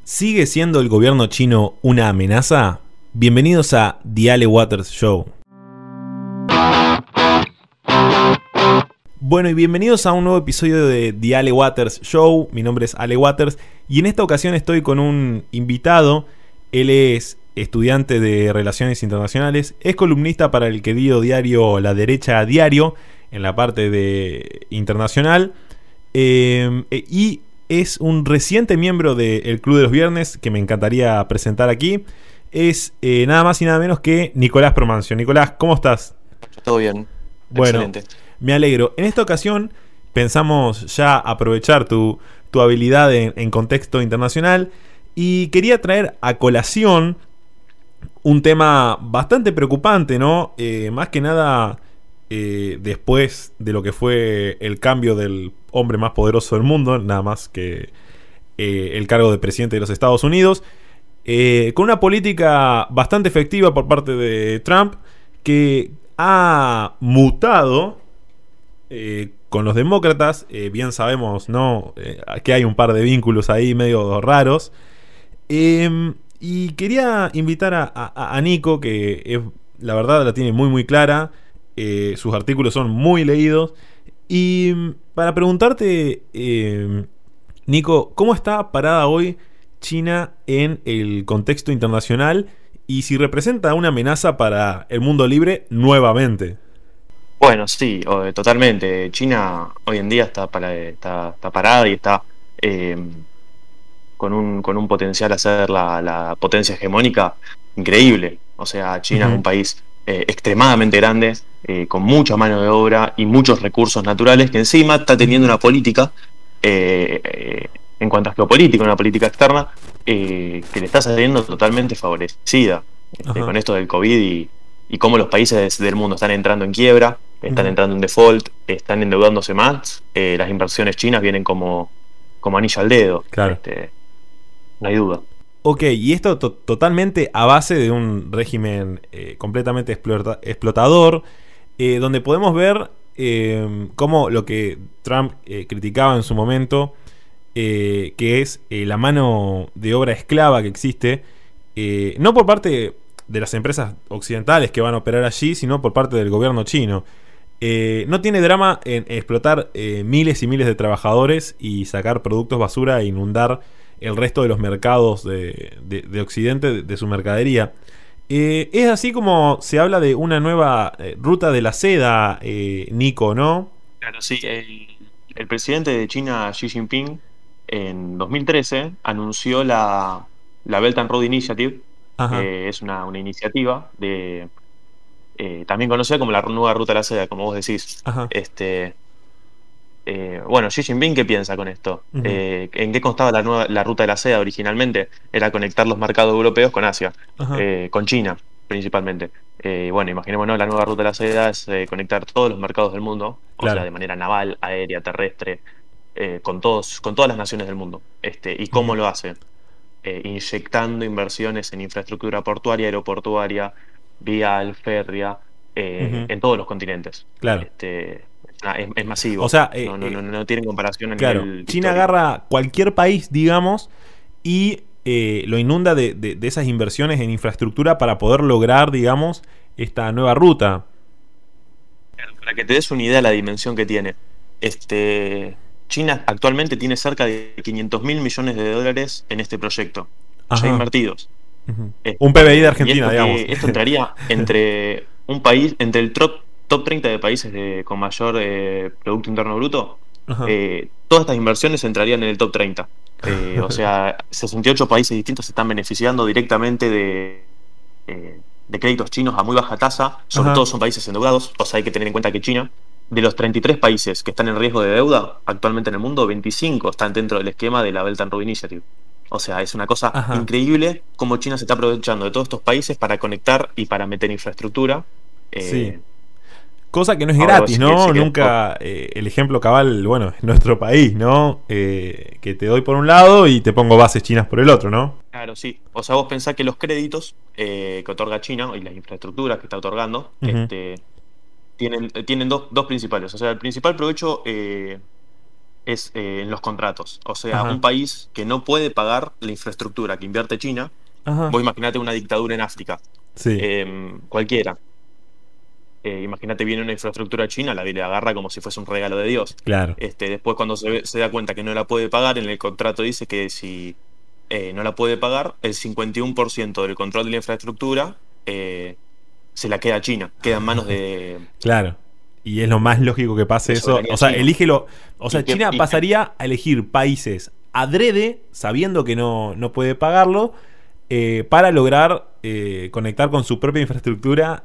¿Sigue siendo el gobierno chino una amenaza? Bienvenidos a The Ale Waters Show. Bueno, y bienvenidos a un nuevo episodio de The Ale Waters Show. Mi nombre es Ale Waters y en esta ocasión estoy con un invitado. Él es estudiante de Relaciones Internacionales, es columnista para el querido diario La Derecha Diario en la parte de internacional y es un reciente miembro del Club de los Viernes que me encantaría presentar aquí. Es nada más y nada menos que Nicolás Promancio. Nicolás, ¿cómo estás? Todo bien. Bueno, excelente. Me alegro. En esta ocasión pensamos ya aprovechar tu habilidad en contexto internacional y quería traer a colación un tema bastante preocupante, ¿no? Más que nada después de lo que fue el cambio del hombre más poderoso del mundo, nada más que el cargo de presidente de los Estados Unidos, con una política bastante efectiva por parte de Trump que ha mutado con los demócratas. Bien sabemos, ¿no? Que hay un par de vínculos ahí medio raros. Y quería invitar a Nico, que la verdad la tiene muy muy clara. Sus artículos son muy leídos. Y para preguntarte, Nico, ¿cómo está parada hoy China en el contexto internacional? Y si representa una amenaza para el mundo libre nuevamente. Bueno, sí, totalmente. China hoy en día está parada y está con un potencial a ser la potencia hegemónica increíble. O sea, China es un país extremadamente grande, con mucha mano de obra y muchos recursos naturales, que encima está teniendo una política, en cuanto a geopolítica, una política externa, que le está saliendo totalmente favorecida con esto del COVID y cómo los países del mundo están entrando en quiebra, están entrando en default, están endeudándose más. Las inversiones chinas vienen como anillo al dedo. Claro. No hay duda. Ok, y esto totalmente a base de un régimen completamente explotador, donde podemos ver cómo lo que Trump criticaba en su momento, que es la mano de obra esclava que existe, no por parte de las empresas occidentales que van a operar allí, sino por parte del gobierno chino. No tiene drama en explotar miles y miles de trabajadores y sacar productos basura e inundar el resto de los mercados de Occidente, de su mercadería. Es así como se habla de una nueva ruta de la seda, Nico, ¿no? Claro, sí. El presidente de China, Xi Jinping, en 2013 anunció la Belt and Road Initiative. Es una iniciativa también conocida como la nueva ruta de la seda, como vos decís. Bueno, Xi Jinping, ¿qué piensa con esto? ¿En qué constaba la ruta de la seda originalmente? Era conectar los mercados europeos con Asia, con China principalmente. Bueno, imaginémonos, la nueva ruta de la seda es conectar todos los mercados del mundo, claro. O sea, de manera naval, aérea, terrestre, con todas las naciones del mundo. ¿Y cómo lo hace? Inyectando inversiones en infraestructura portuaria, aeroportuaria, vial, férrea, en todos los continentes. Claro. Es masivo. O sea, no tienen comparación en claro, el China histórico. agarra cualquier país, digamos, y lo inunda de esas inversiones en infraestructura para poder lograr, digamos, esta nueva ruta. Claro, para que te des una idea de la dimensión que tiene. China actualmente tiene cerca de 500.000 millones de dólares en este proyecto, ya invertidos. Un PBI de Argentina, digamos. Esto entraría entre el top 30 de países con mayor Producto Interno Bruto. Todas estas inversiones entrarían en el top 30. O sea, 68 países distintos se están beneficiando directamente de créditos chinos a muy baja tasa. Sobre todo son países endeudados. O sea, hay que tener en cuenta que China, de los 33 países que están en riesgo de deuda actualmente en el mundo, 25 están dentro del esquema de la Belt and Road Initiative. O sea, es una cosa increíble cómo China se está aprovechando de todos estos países para conectar y para meter infraestructura. Sí. Cosa que no es gratis, ¿no? Nunca el ejemplo cabal, bueno, en nuestro país, ¿no? Que te doy por un lado y te pongo bases chinas por el otro, ¿no? Claro, sí. O sea, vos pensás que los créditos que otorga China y las infraestructuras que está otorgando tienen dos principales. O sea, el principal provecho es en los contratos. O sea, Ajá. un país que no puede pagar la infraestructura que invierte China, Ajá. vos imaginate una dictadura en África, Sí, cualquiera. Imagínate viene una infraestructura china, la agarra como si fuese un regalo de Dios. claro. Después cuando se da cuenta que no la puede pagar, en el contrato dice que si no la puede pagar, el 51% del control de la infraestructura se la queda a China, queda en manos Claro. Y es lo más lógico que pase de eso. soberanía O sea, china. elígelo. O sea, Y que, China y que- pasaría a elegir países adrede, sabiendo que no puede pagarlo, para lograr conectar con su propia infraestructura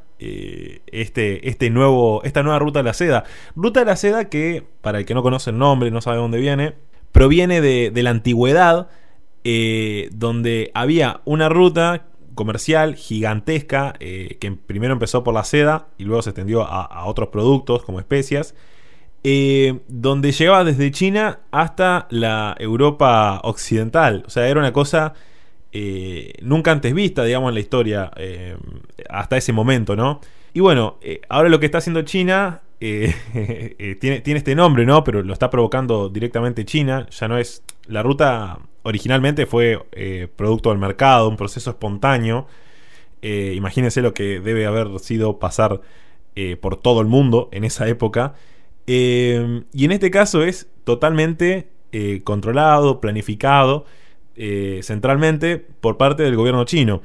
esta nueva ruta de la seda. Ruta de la seda que, para el que no conoce el nombre, no sabe dónde viene, proviene de la antigüedad, donde había una ruta comercial gigantesca que primero empezó por la seda y luego se extendió a otros productos como especias, donde llegaba desde China hasta la Europa occidental. O sea, era una cosa nunca antes vista, digamos, en la historia, hasta ese momento, ¿no? Y bueno, ahora lo que está haciendo China tiene este nombre, ¿no? Pero lo está provocando directamente China. Ya no es. La ruta originalmente fue producto del mercado, un proceso espontáneo. Imagínense lo que debe haber sido pasar por todo el mundo en esa época. Y en este caso es totalmente controlado, planificado centralmente por parte del gobierno chino.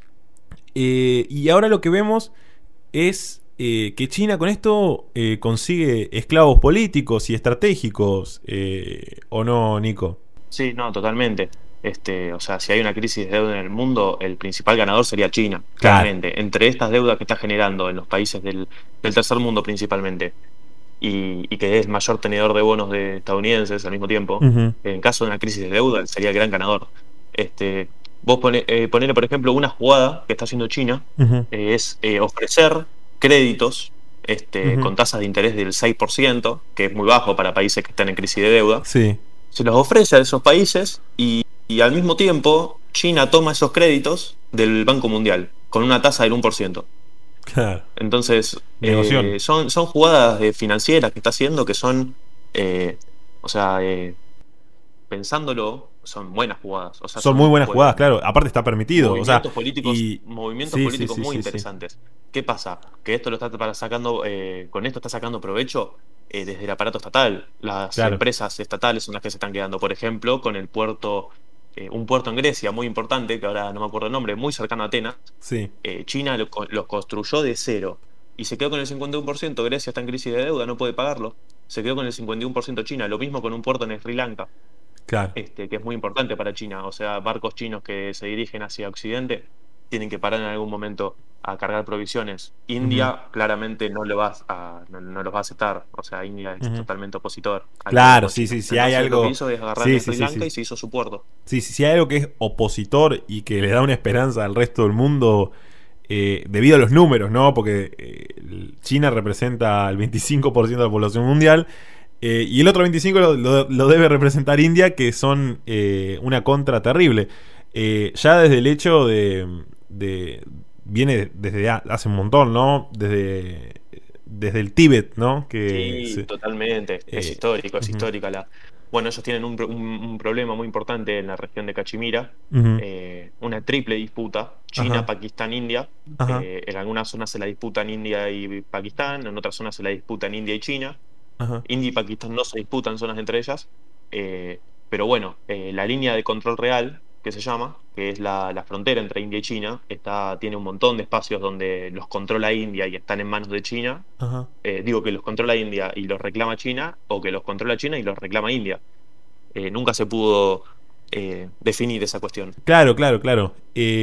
Y ahora lo que vemos es que China con esto consigue esclavos políticos y estratégicos, ¿o no, Nico? sí, no, totalmente. O sea, si hay una crisis de deuda en el mundo, el principal ganador sería China, Claro. claramente. Entre estas deudas que está generando en los países del tercer mundo principalmente, y que es mayor tenedor de bonos de estadounidenses al mismo tiempo, Ujú, en caso de una crisis de deuda, él sería el gran ganador. Este, ponele, por ejemplo, una jugada que está haciendo China, ujú, es ofrecer créditos ujú. con tasas de interés del 6%, que es muy bajo para países que están en crisis de deuda. Sí, Se los ofrece a esos países y al mismo tiempo China toma esos créditos del Banco Mundial con una tasa del 1%. claro. Entonces, Negoción. son jugadas financieras que está haciendo que son, eh, o sea, pensándolo, son buenas jugadas. O sea, Son muy son buenas jugadas, claro. Aparte está permitido. O sea, y. movimientos Sí, sí, políticos sí, muy sí, sí. interesantes. ¿Qué pasa? Que esto lo está sacando, con esto está sacando provecho desde el aparato estatal. Las Claro. empresas estatales son las que se están quedando, por ejemplo, con el puerto, un puerto en Grecia muy importante, que ahora no me acuerdo el nombre, muy cercano a Atenas. Sí. China lo construyó de cero y se quedó con el 51%. Grecia está en crisis de deuda, no puede pagarlo. Se quedó con el 51% China. Lo mismo con un puerto en Sri Lanka, Claro. que es muy importante para China. O sea, barcos chinos que se dirigen hacia Occidente tienen que parar en algún momento a cargar provisiones. Ujú, India claramente no los va a aceptar. O sea, India es ujú. totalmente opositor al Claro, comunismo sí, chino. sí, sí hay Entonces lo que algo. hizo es agarrar Sí, en sí, Sri sí, Lanka sí. y se hizo su puerto. Sí, sí, sí hay algo que es opositor y que le da una esperanza al resto del mundo debido a los números, ¿no? Porque China representa el 25% de la población mundial y el otro 25% lo debe representar India, que son una contra terrible. Ya desde el hecho de viene desde hace un montón, ¿no? Desde el Tíbet, ¿no? Sí, totalmente. Eh, Es ujú, histórica la. Bueno, ellos tienen un problema muy importante en la región de Cachemira, ujú, una triple disputa, China, ajá, Pakistán, India. ajá, En algunas zonas se la disputan India y Pakistán, en otras zonas se la disputan India y China. ajá, India y Pakistán no se disputan zonas entre ellas, pero bueno, la línea de control real, que se llama, que es la frontera entre India y China, tiene un montón de espacios donde los controla India y están en manos de China. ajá. Digo que los controla India y los reclama China, o que los controla China y los reclama India. Nunca se pudo definir esa cuestión. Claro, claro, claro.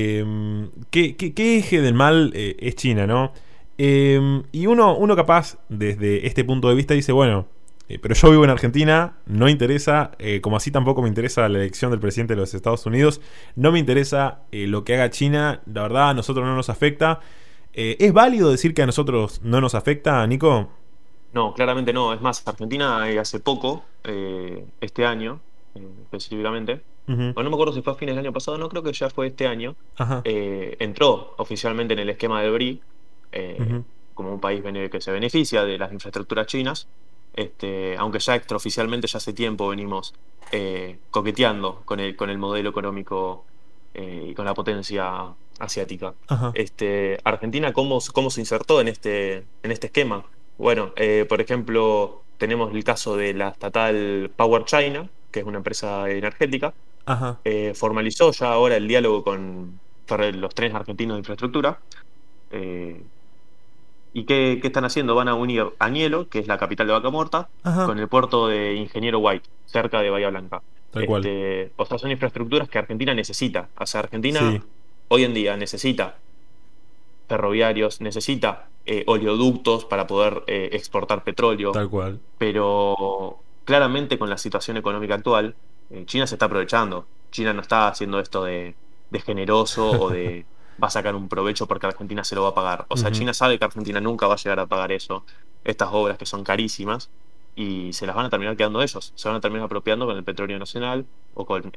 ¿Qué eje del mal es China, no? Y uno capaz, desde este punto de vista, dice, bueno, pero yo vivo en Argentina, no interesa, como así tampoco me interesa la elección del presidente de los Estados Unidos, no me interesa lo que haga China, la verdad a nosotros no nos afecta. ¿Es válido decir que a nosotros no nos afecta, Nico? No, claramente no. Es más, Argentina hace poco, este año específicamente, Ujú, o no me acuerdo si fue a fines del año pasado, no creo que ya fue este año, ajá, entró oficialmente en el esquema del BRI, ujú, como un país que se beneficia de las infraestructuras chinas. aunque ya extraoficialmente ya hace tiempo venimos coqueteando con el modelo económico y con la potencia asiática. Ajá. Argentina, ¿cómo se insertó en este esquema? Bueno, por ejemplo, tenemos el caso de la estatal Power China, que es una empresa energética, Ajá. formalizó ya ahora el diálogo con los trenes argentinos de infraestructura. eh, ¿Y qué están haciendo? Van a unir Añelo, que es la capital de Vaca Muerta, Ajá. con el puerto de Ingeniero White, cerca de Bahía Blanca. Tal cual. O sea, son infraestructuras que Argentina necesita. O sea, Argentina Sí, hoy en día necesita ferroviarios, necesita oleoductos para poder exportar petróleo, tal cual. pero claramente con la situación económica actual, China se está aprovechando. China no está haciendo esto de generoso o de va a sacar un provecho porque Argentina se lo va a pagar. O sea, Ujú. China sabe que Argentina nunca va a llegar a pagar eso, estas obras que son carísimas, y se las van a terminar quedando ellos. Se van a terminar apropiando con el petróleo nacional o con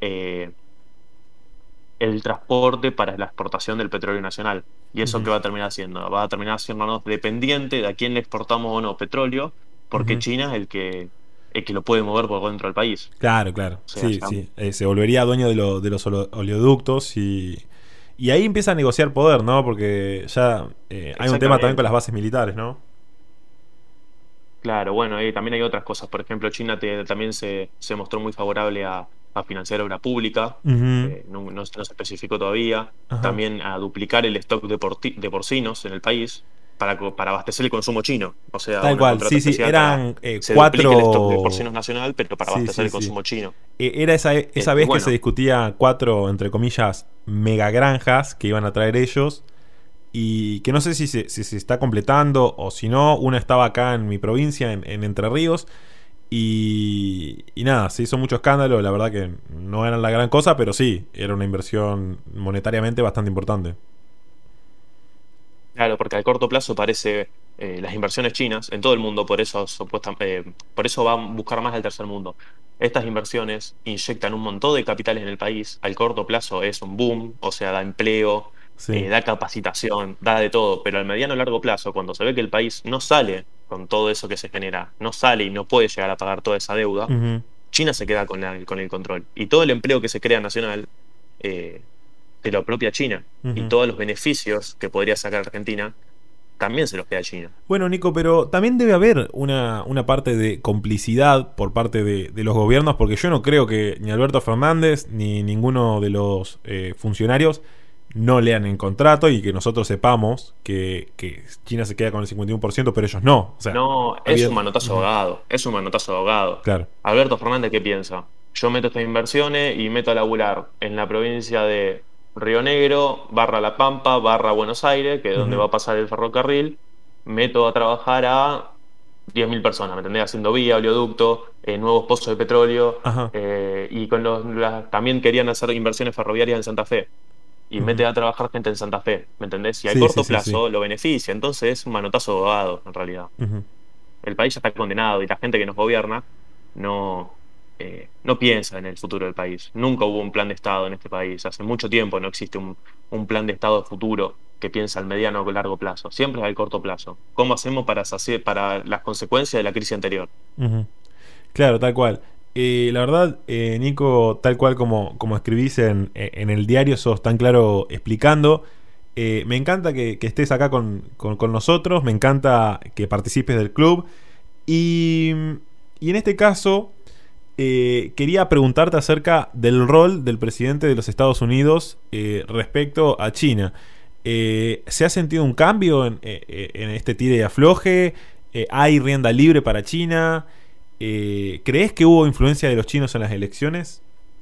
el transporte para la exportación del petróleo nacional. ¿Y eso Ujú. qué va a terminar haciendo? Va a terminar haciéndonos dependiente de a quién le exportamos o no petróleo, porque Ujú. China es el que lo puede mover por dentro del país. Claro, claro. O sea, Sí, ya, sí. Se volvería dueño de los oleoductos y ahí empieza a negociar poder, ¿no? Porque ya hay un tema también con exactamente. las bases militares, ¿no? Claro, bueno, también hay otras cosas. Por ejemplo, China también se mostró muy favorable a financiar obra pública, Ujú. no se especificó todavía. Ajá. También a duplicar el stock de porcinos en el país para abastecer el consumo chino. O sea, Tal una cual, contrata sí, sí. especial para Eran se duplique el stock de cuatro. porcinos nacional, pero para Sí, abastecer sí, el sí. consumo chino. Era esa vez que se Bueno, discutía cuatro, entre comillas, megagranjas que iban a traer ellos. Y que no sé si se está completando o si no. Una estaba acá en mi provincia, en Entre Ríos. Y nada, se hizo mucho escándalo. La verdad que no eran la gran cosa, pero sí, era una inversión monetariamente bastante importante. claro, porque al corto plazo parece las inversiones chinas en todo el mundo, por eso va a buscar más al tercer mundo. Estas inversiones inyectan un montón de capitales en el país. Al corto plazo es un boom, o sea, da empleo, Sí. da capacitación, da de todo. Pero al mediano y largo plazo, cuando se ve que el país no sale con todo eso que se genera, no sale y no puede llegar a pagar toda esa deuda, Ujú. China se queda con el control. Y todo el empleo que se crea nacional eh, se lo apropia China. Y Ujú. todos los beneficios que podría sacar Argentina también se los queda China. Bueno, Nico, pero también debe haber una parte de complicidad por parte de los gobiernos, porque yo no creo que ni Alberto Fernández ni ninguno de los funcionarios no lean el contrato y que nosotros sepamos que China se queda con el 51%, pero ellos no. O sea, No, es un evidente. manotazo Ujú. ahogado, es un manotazo ahogado. Claro. Alberto Fernández, ¿qué piensa? Yo meto estas inversiones y meto a laburar en la provincia de Río Negro, barra La Pampa, barra Buenos Aires, que es donde Ujú. va a pasar el ferrocarril, meto a trabajar a 10.000 personas, ¿me entendés? Haciendo vía, oleoducto, nuevos pozos de petróleo, Ajá. y también querían hacer inversiones ferroviarias en Santa Fe. Y Ujú. mete a trabajar gente en Santa Fe, ¿me entendés? Y a Sí, sí, corto sí, sí. plazo lo beneficia, entonces es un manotazo ahogado, en realidad. Ujú. El país ya está condenado y la gente que nos gobierna no, no piensa en el futuro del país. Nunca hubo un plan de Estado en este país. Hace mucho tiempo no existe un plan de Estado futuro que piensa al mediano o largo plazo. Siempre es al corto plazo. ¿Cómo hacemos para las consecuencias de la crisis anterior? Ujú. Claro, tal cual. La verdad, Nico, tal cual como escribís en el diario, sos tan claro explicando. Me encanta que estés acá con nosotros, me encanta que participes del club. Y, y en este caso, quería preguntarte acerca del rol del presidente de los Estados Unidos respecto a China. ¿Se ha sentido un cambio en este tire y afloje? ¿Hay rienda libre para China? ¿Crees que hubo influencia de los chinos en las elecciones?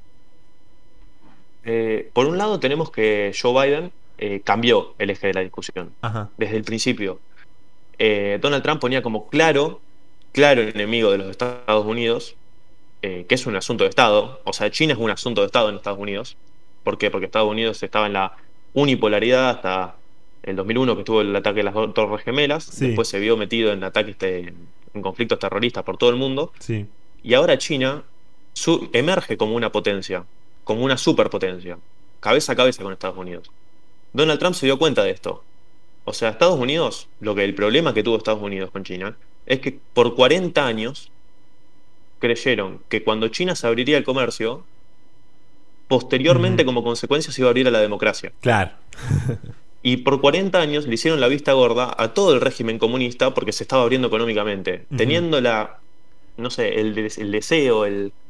Por un lado tenemos que Joe Biden cambió el eje de la discusión. Ajá. Desde el principio, Donald Trump ponía como claro enemigo de los Estados Unidos, que es un asunto de Estado. O sea, China es un asunto de Estado en Estados Unidos. ¿Por qué? Porque Estados Unidos estaba en la unipolaridad hasta el 2001, que estuvo el ataque de las Torres Gemelas. Sí, Después se vio metido en ataques, en conflictos terroristas por todo el mundo. sí. Y ahora China emerge como una potencia, como una superpotencia, cabeza a cabeza con Estados Unidos. Donald Trump se dio cuenta de esto. O sea, Estados Unidos, el problema que tuvo Estados Unidos con China es que por 40 años creyeron que cuando China se abriría el comercio, posteriormente Ujú. como consecuencia se iba a abrir a la democracia. Claro. Y por 40 años le hicieron la vista gorda a todo el régimen comunista porque se estaba abriendo económicamente, Ujú. teniendo no sé, el deseo,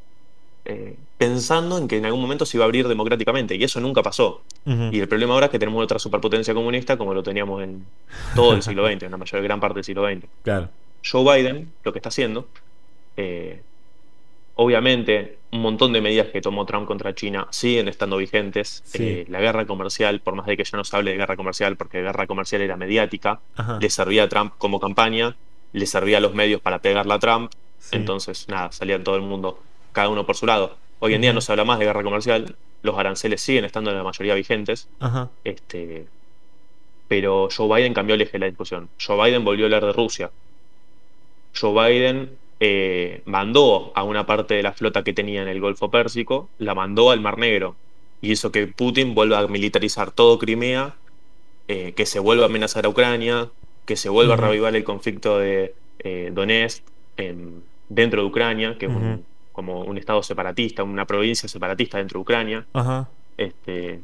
pensando en que en algún momento se iba a abrir democráticamente, y eso nunca pasó. Ujú. Y el problema ahora es que tenemos otra superpotencia comunista como lo teníamos en todo el siglo XX, en la mayor gran parte del siglo XX. Claro. Joe Biden lo que está haciendo, eh, obviamente, un montón de medidas que tomó Trump contra China siguen estando vigentes. Sí. La guerra comercial, por más de que ya no se hable de guerra comercial, porque guerra comercial era mediática, Ajá. le servía a Trump como campaña, le servía a los medios para pegarla a Trump. Sí. Entonces, nada, salía en todo el mundo, cada uno por su lado. Hoy en día no Ujú. se habla más de guerra comercial, los aranceles siguen estando en la mayoría vigentes, Ajá. este, pero Joe Biden cambió el eje de la discusión. Joe Biden volvió a hablar de Rusia. Joe Biden mandó a una parte de la flota que tenía en el Golfo Pérsico, la mandó al Mar Negro y hizo que Putin vuelva a militarizar todo Crimea, que se vuelva a amenazar a Ucrania, que se vuelva a Ujú. reavivar el conflicto de Donetsk dentro de Ucrania, que es Ujú. como un estado separatista, una provincia separatista dentro de Ucrania. Ajá. Este,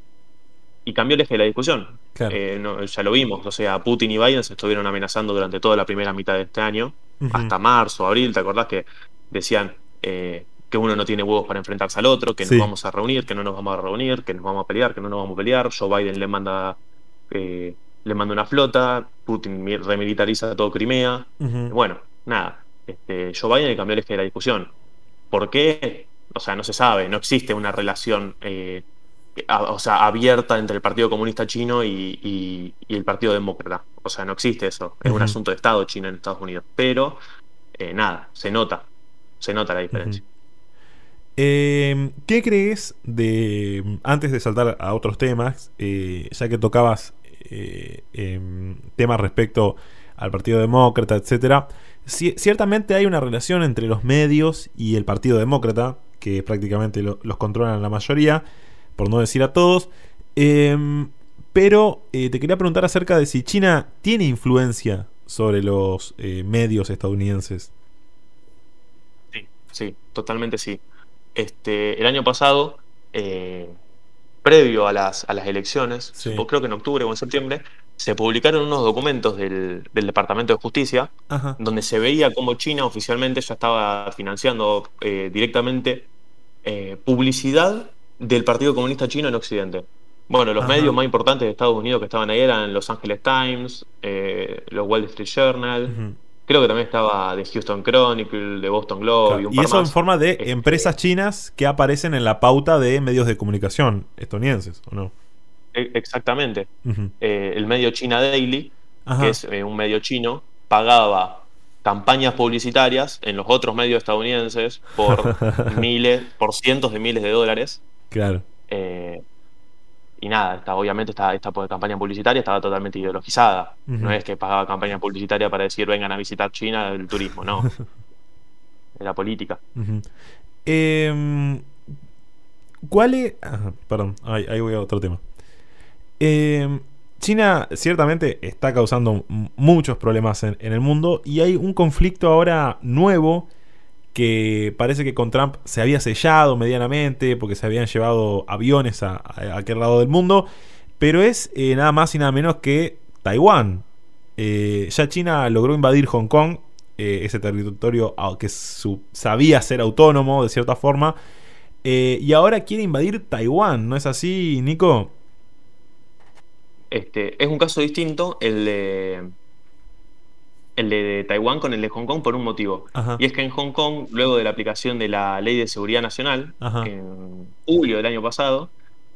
y cambió el eje de la discusión. Claro. Ya lo vimos, o sea, Putin y Biden se estuvieron amenazando durante toda la primera mitad de este año, Ujú. hasta marzo, abril, ¿te acordás que decían que uno no tiene huevos para enfrentarse al otro, que nos Sí. vamos a reunir, que no nos vamos a reunir, que nos vamos a pelear, que no nos vamos a pelear? Joe Biden le manda una flota, Putin remilitariza todo Crimea. Ujú. Bueno, nada, Joe Biden le cambió el eje de la discusión. ¿Por qué? O sea, no se sabe, no existe una relación o sea, abierta entre el Partido Comunista Chino y el Partido Demócrata. O sea, no existe eso. Es un Ujú. asunto de Estado chino en Estados Unidos. Pero, nada, se nota la Ujú. diferencia. ¿Qué crees de, antes de saltar a otros temas, ya que tocabas temas respecto al Partido Demócrata, etcétera? Ciertamente hay una relación entre los medios y el Partido Demócrata, que prácticamente los controlan la mayoría, por no decir a todos. Pero te quería preguntar acerca de si China tiene influencia sobre los medios estadounidenses. Sí, sí, totalmente sí. El año pasado, eh, previo a las elecciones, Sí. creo que en octubre o en septiembre, se publicaron unos documentos del Departamento de Justicia Ajá. donde se veía cómo China oficialmente ya estaba financiando directamente publicidad del Partido Comunista Chino en Occidente. Bueno, los medios Ajá. más importantes de Estados Unidos que estaban ahí eran Los Angeles Times, los Wall Street Journal, Ujú. creo que también estaba The Houston Chronicle, The Boston Globe Claro. y un Y par eso en más. forma de empresas Este, chinas que aparecen en la pauta de medios de comunicación estadounidenses, ¿o no? Exactamente. Ujú. El medio China Daily, que Ajá. es un medio chino, pagaba campañas publicitarias en los otros medios estadounidenses por por cientos de miles de dólares. Claro. eh, y nada, obviamente esta campaña publicitaria estaba totalmente ideologizada. No Ujú. es que pagaba campaña publicitaria para decir vengan a visitar China el turismo, no, era política. Ujú. Em, ¿Cuál es...? Ajá, perdón, ahí voy a otro tema. Em, China ciertamente está causando muchos problemas en el mundo y hay un conflicto ahora nuevo que parece que con Trump se había sellado medianamente porque se habían llevado aviones a aquel lado del mundo, pero es nada más y nada menos que Taiwán. Ya China logró invadir Hong Kong, ese territorio que sabía ser autónomo de cierta forma, y ahora quiere invadir Taiwán, ¿no es así, Nico? Es un caso distinto el de Taiwán con el de Hong Kong por un motivo. Ajá. Y es que en Hong Kong, luego de la aplicación de la Ley de Seguridad Nacional, Ajá. en julio del año pasado,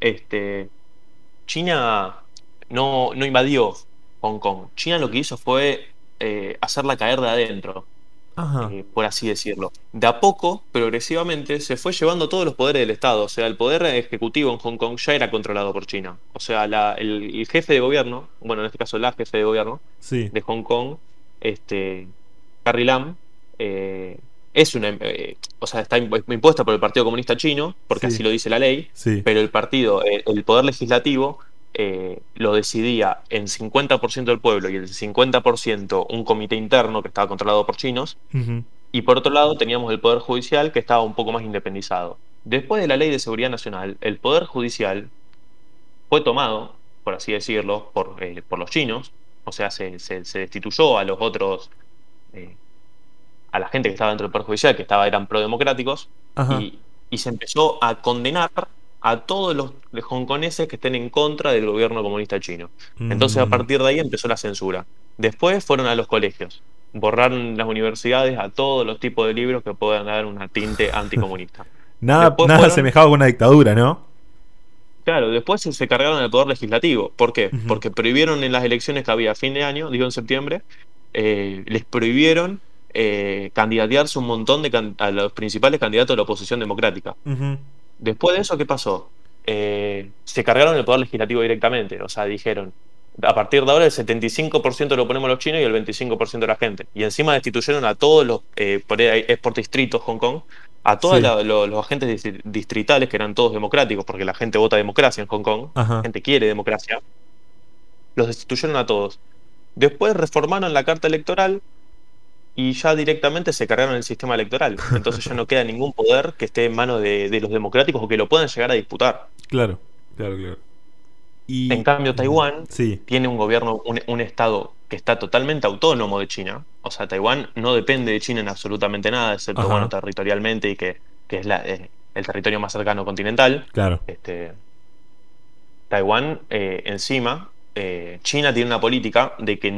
China no invadió Hong Kong. China lo que hizo fue hacerla caer de adentro, Ajá. por así decirlo. De a poco, progresivamente, se fue llevando todos los poderes del Estado. O sea, el poder ejecutivo en Hong Kong ya era controlado por China. O sea, el jefe de gobierno, bueno, en este caso la jefe de gobierno Sí. de Hong Kong, Carrie Lam, eh, es o sea, está impuesta por el Partido Comunista Chino, porque así Sí. lo dice la ley, Sí. pero el partido, el poder legislativo, lo decidía en 50% del pueblo y el 50% un comité interno que estaba controlado por chinos. Ujú. Y por otro lado teníamos el Poder Judicial que estaba un poco más independizado. Después de la Ley de Seguridad Nacional, el Poder Judicial fue tomado, por así decirlo, por los chinos. O sea, se destituyó a los otros, eh, a la gente que estaba dentro del Poder Judicial, que eran prodemocráticos, Ajá. y se empezó a condenar a todos los hongkoneses que estén en contra del gobierno comunista chino. Entonces, a Mm. partir de ahí empezó la censura. Después fueron a los colegios. Borraron las universidades a todos los tipos de libros que puedan dar una tinte anticomunista. Nada, Después nada fueron, semejado con una dictadura, ¿no? claro, después se cargaron el poder legislativo. ¿Por qué? Ujú. Porque prohibieron en las elecciones que había a fin de año, digo en septiembre, les prohibieron candidatearse un montón a los principales candidatos de la oposición democrática. Ujú. Después de eso, ¿qué pasó? Se cargaron el poder legislativo directamente. O sea, dijeron, a partir de ahora el 75% lo ponemos los chinos y el 25% de la gente. Y encima destituyeron a todos los, es por distritos Hong Kong, a todos Sí. los agentes distritales, que eran todos democráticos, porque la gente vota democracia en Hong Kong, la Ajá. gente quiere democracia, los destituyeron a todos. Después reformaron la carta electoral y ya directamente se cargaron el sistema electoral. Entonces ya no queda ningún poder que esté en manos de los democráticos o que lo puedan llegar a disputar. Claro, claro, claro. En Y. cambio, Ujú. Taiwán Sí. tiene un gobierno, un estado que está totalmente autónomo de China. O sea, Taiwán no depende de China en absolutamente nada, excepto, bueno, Ajá. territorialmente y que es el territorio más cercano continental. Claro. Este, Taiwán, encima, China tiene una política de que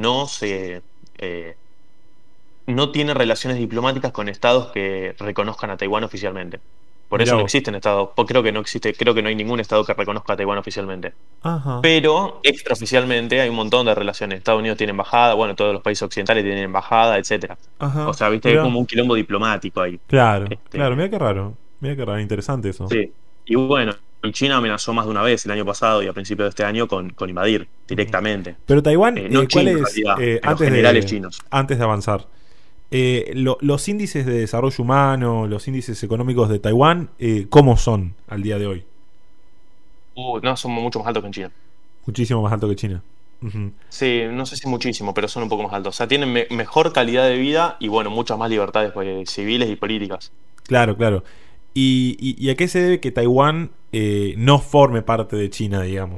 eh, no tiene relaciones diplomáticas con estados que reconozcan a Taiwán oficialmente. Por Mirá eso no vos. existen estados, creo que no existe, creo que no hay ningún estado que reconozca a Taiwán oficialmente. Ajá. Pero extraoficialmente hay un montón de relaciones. Estados Unidos tiene embajada, bueno, todos los países occidentales tienen embajada, etcétera. O Ajá. sea, viste, hay Mirá. como un quilombo diplomático ahí. Claro, claro. Este, Mira qué raro. Mira qué raro. Interesante eso. sí. Y bueno, y China amenazó más de una vez el año pasado y a principios de este año con invadir Ujú. directamente. Pero Taiwán, No ¿cuál China en es, realidad, pero generales chinos. antes de avanzar, los índices de desarrollo humano, los índices económicos de Taiwán, cómo son al día de hoy? No, son mucho más altos que en China. Muchísimo más alto que China. Ujú. Sí, no sé si muchísimo, pero son un poco más altos. O sea, tienen mejor calidad de vida y bueno, muchas más libertades civiles y políticas. Claro, claro. ¿Y a qué se debe que Taiwán no forme parte de China, digamos?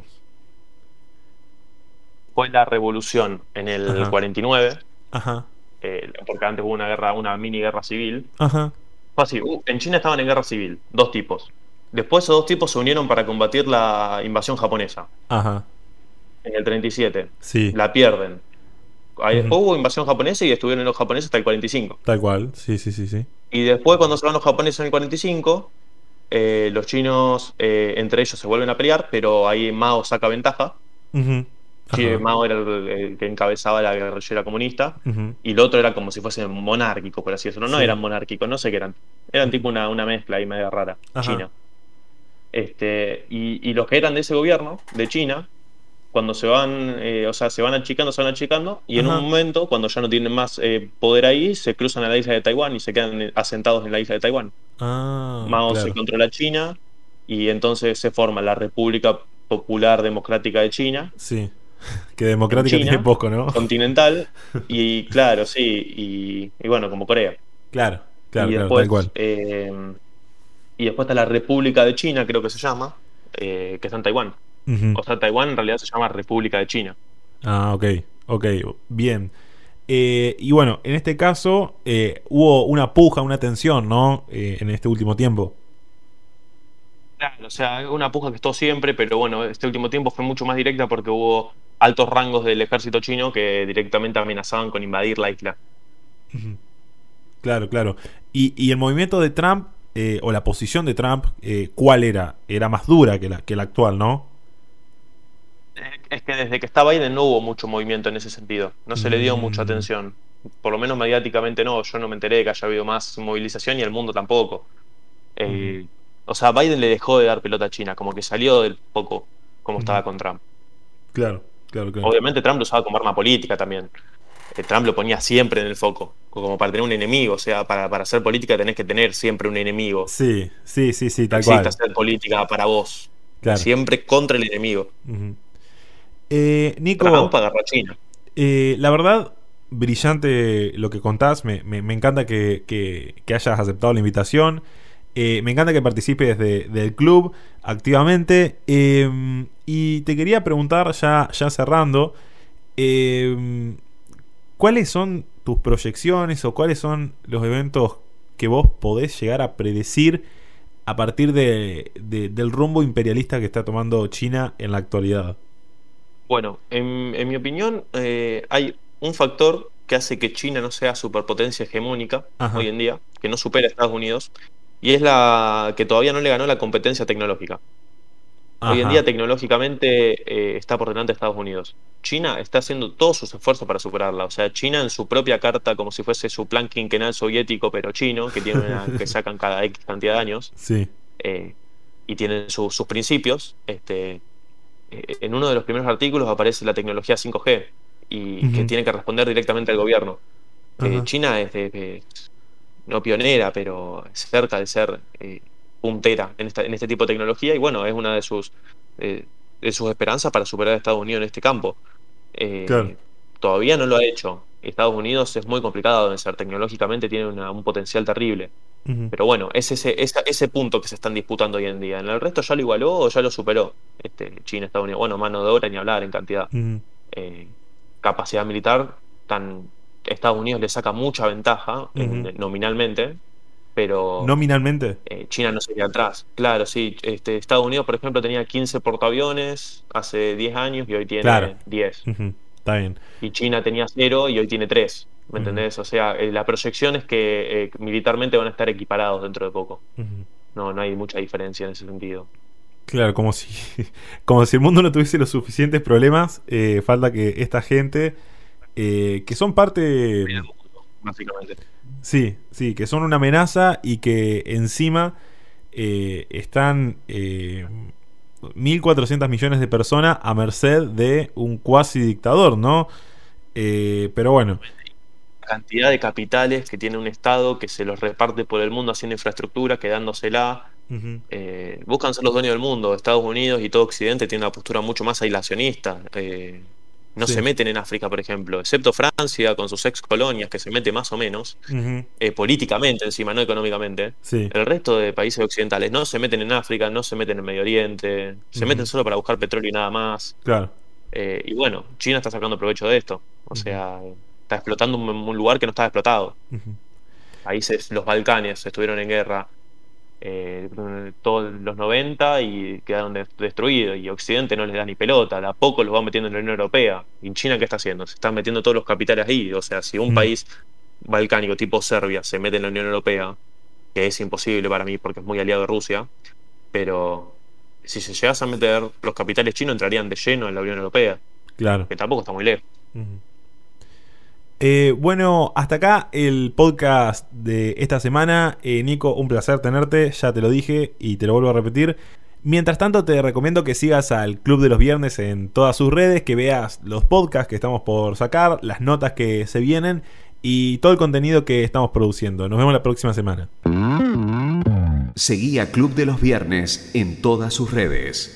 Fue la revolución en el Ajá, 49, ajá, porque antes hubo una guerra, una mini guerra civil. ajá, Fue así, en China estaban en guerra civil, dos tipos. Después esos dos tipos se unieron para combatir la invasión japonesa ajá. en el 37. Sí. La pierden. Ahí Ujú. después hubo invasión japonesa y estuvieron los japoneses hasta el 45. Tal cual. Sí, sí, sí, sí. Y después, cuando se van los japoneses en el 45, los chinos entre ellos se vuelven a pelear, pero ahí Mao saca ventaja. Ujú. Ajá. Mao era el que encabezaba la guerrillera comunista Ujú. y el otro era como si fuese monárquico, por así decirlo. No Sí. eran monárquicos, no sé qué eran. Eran tipo Ujú. una mezcla ahí media rara, Ajá. China. Y los que eran de ese gobierno, de China, cuando se van, o sea, se van achicando, y en un Ajá. momento, cuando ya no tienen más poder ahí, se cruzan a la isla de Taiwán y se quedan asentados en la isla de Taiwán. Ah, Mao se claro. controla China y entonces se forma la República Popular Democrática de China, Sí. Que en democrática tiene China, poco, ¿no? continental, y claro, sí, y bueno, como Corea. Claro, claro, Y claro, tal después, cual. está la República de China, creo que se llama, que está en Taiwán. Ujú. O sea, Taiwán en realidad se llama República de China. Ah, ok, ok, bien. Y bueno, en este caso hubo una puja, una tensión, ¿no? En este último tiempo. Claro, o sea, una puja que estuvo siempre, pero bueno, este último tiempo fue mucho más directa porque hubo altos rangos del ejército chino que directamente amenazaban con invadir la isla. Ujú. Claro, claro. Y el movimiento de Trump, o la posición de Trump, ¿cuál era? Era más dura que la actual, ¿no? Es que desde que está Biden no hubo mucho movimiento en ese sentido, no se le dio mucha Mm, atención. Por lo menos mediáticamente no, yo no me enteré de que haya habido más movilización y el mundo tampoco. ujú. Eh, o sea, Biden le dejó de dar pelota a China, como que salió del poco como Ujú. estaba con Trump. Claro, claro, claro. Obviamente Trump lo usaba como arma política también. Trump lo ponía siempre en el foco, como para tener un enemigo. O sea, para hacer política tenés que tener siempre un enemigo. Sí, sí, sí, sí, No tal existe cual. hacer política para vos. Claro. Siempre contra el enemigo. Ujú. Nico, Trump agarró a China. la verdad, brillante lo que contás. Me encanta que hayas aceptado la invitación. Me encanta que participes del club activamente. Y te quería preguntar, ya cerrando, ¿cuáles son tus proyecciones o cuáles son los eventos que vos podés llegar a predecir a partir del rumbo imperialista que está tomando China en la actualidad? Bueno, en mi opinión, hay un factor que hace que China no sea superpotencia hegemónica Ajá. hoy en día, que no supera a Estados Unidos, y es la que todavía no le ganó la competencia tecnológica. Hoy en día Ajá. tecnológicamente está por delante de Estados Unidos. China está haciendo todos sus esfuerzos para superarla. O sea, China en su propia carta, como si fuese su plan quinquenal soviético, pero chino, que sacan cada X cantidad de años, Sí. eh, y tienen sus principios. En uno de los primeros artículos aparece la tecnología 5G y que Ujú. tiene que responder directamente al gobierno. Ajá. China es no pionera, pero cerca de ser puntera en este tipo de tecnología y bueno, es una de sus esperanzas para superar a Estados Unidos en este campo. Claro. Eh, Todavía no lo ha hecho. Estados Unidos es muy complicado de vencer, tecnológicamente tiene un potencial terrible. Ujú. Pero bueno, es ese punto que se están disputando hoy en día. En el resto ya lo igualó o ya lo superó. China, Estados Unidos. Bueno, mano de obra ni hablar en cantidad. Ujú. Eh, Capacidad militar, Estados Unidos le saca mucha ventaja Ujú. nominalmente, pero Nominalmente. China no se queda atrás. Claro, sí. Estados Unidos, por ejemplo, tenía 15 portaaviones hace 10 años y hoy Claro. tiene 10. Ujú. Está bien. Y China tenía 0 y hoy tiene 3. ¿Me Ujú. entendés? O sea, la proyección es que militarmente van a estar equiparados dentro de poco. Ujú. No hay mucha diferencia en ese sentido. Claro, como si el mundo no tuviese los suficientes problemas, falta que esta gente, que son parte, Dominar el mundo, básicamente. sí, sí, que son una amenaza y que encima están 1.400 millones de personas a merced de un cuasi dictador, ¿no? Pero bueno, Cantidad de capitales que tiene un Estado que se los reparte por el mundo haciendo infraestructura, quedándosela. ujú, Buscan ser los dueños del mundo. Estados Unidos y todo Occidente tiene una postura mucho más aislacionista. No se sí, meten en África, por ejemplo, excepto Francia con sus ex colonias, que se mete más o menos, ujú, políticamente encima, no económicamente. sí, El resto de países occidentales no se meten en África, no se meten en Medio Oriente, se meten ujú, solo para buscar petróleo y nada más. claro, Y bueno, China está sacando provecho de esto. O ujú, sea, está explotando un lugar que no estaba explotado. ujú, Países, los Balcanes, estuvieron en guerra todos los 90 y quedaron destruidos. Y Occidente no les da ni pelota, de a poco los va metiendo en la Unión Europea. ¿Y en China qué está haciendo? Se están metiendo todos los capitales ahí. O sea, si un ujú, país balcánico tipo Serbia se mete en la Unión Europea, que es imposible para mí porque es muy aliado de Rusia, pero si se llegas a meter, los capitales chinos entrarían de lleno en la Unión Europea, claro. que tampoco está muy lejos. Ujú. Bueno, hasta acá el podcast de esta semana. Nico, un placer tenerte, ya te lo dije y te lo vuelvo a repetir. Mientras tanto, te recomiendo que sigas al Club de los Viernes en todas sus redes, que veas los podcasts que estamos por sacar, las notas que se vienen y todo el contenido que estamos produciendo. Nos vemos la próxima semana. Seguí a Club de los Viernes en todas sus redes.